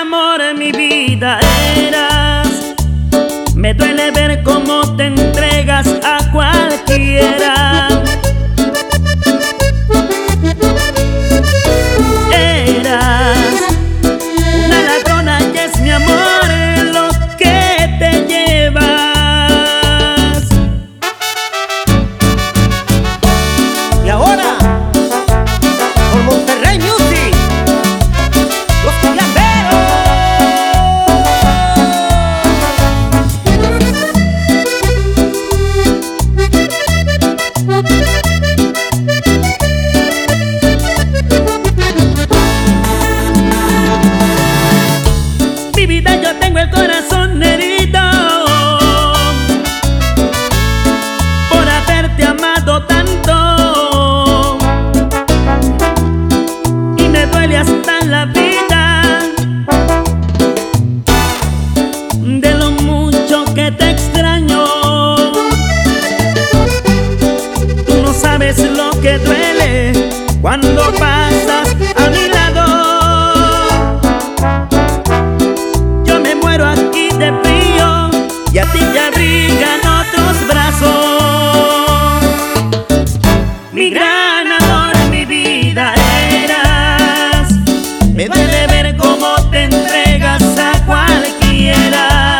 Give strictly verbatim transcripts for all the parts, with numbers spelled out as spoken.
amor en mi vida eras. Me duele ver cómo te entregas a cualquiera. Eras una ladrona y es mi amor lo que te llevas. Y ahora, por Monterrey Music, los cumbiamberos. Mi vida, yo tengo el corazón herido por haberte amado tanto, y me duele hasta la vida de lo mucho que te extraño. Tú no sabes lo que duele cuando pasas a mi lado. Yo me muero aquí de frío y a ti te abrigan otros brazos. Mi gran amor, mi vida eras. Me duele ver cómo te entregas a cualquiera.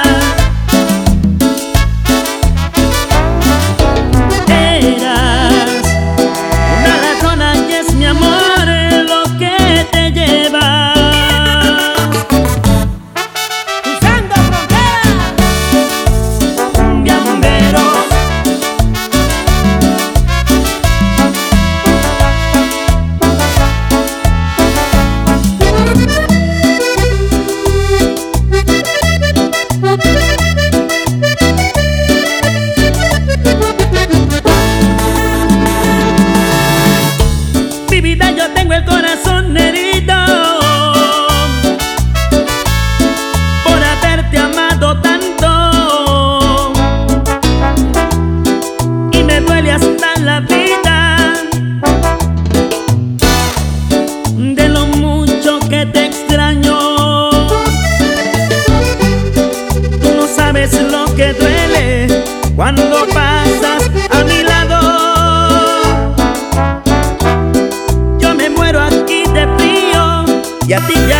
Eras una ladrona y es mi amor lo que te llevas. Cruzando fronteras. Cumbiamberos. Mi vida, yo tengo el corazón herido por haberte amado tanto, y me duele hasta la vida de lo mucho que te extraño. Tú no sabes lo que duele cuando pasas a mi lado. Yo me muero aquí de frío y a ti ya